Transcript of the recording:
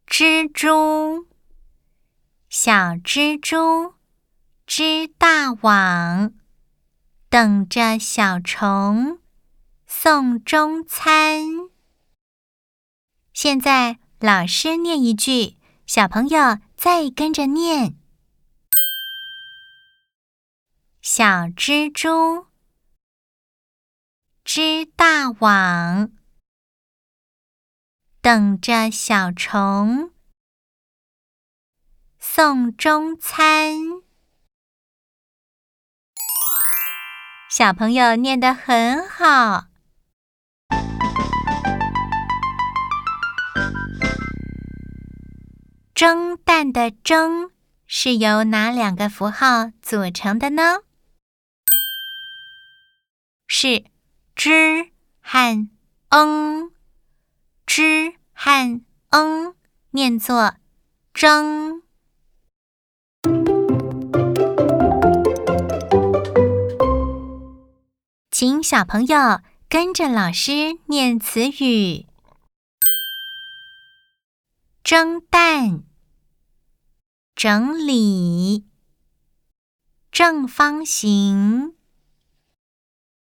蜘蛛，小蜘蛛织大网，等着小虫送中餐。现在老师念一句，小朋友再跟着念。小蜘蛛织大网，等着小虫送中餐。小朋友念得很好。蒸蛋的蒸是由哪两个符号组成的呢？是之和之和念作蒸。请小朋友跟着老师念词语。蒸蛋，整理，正方形，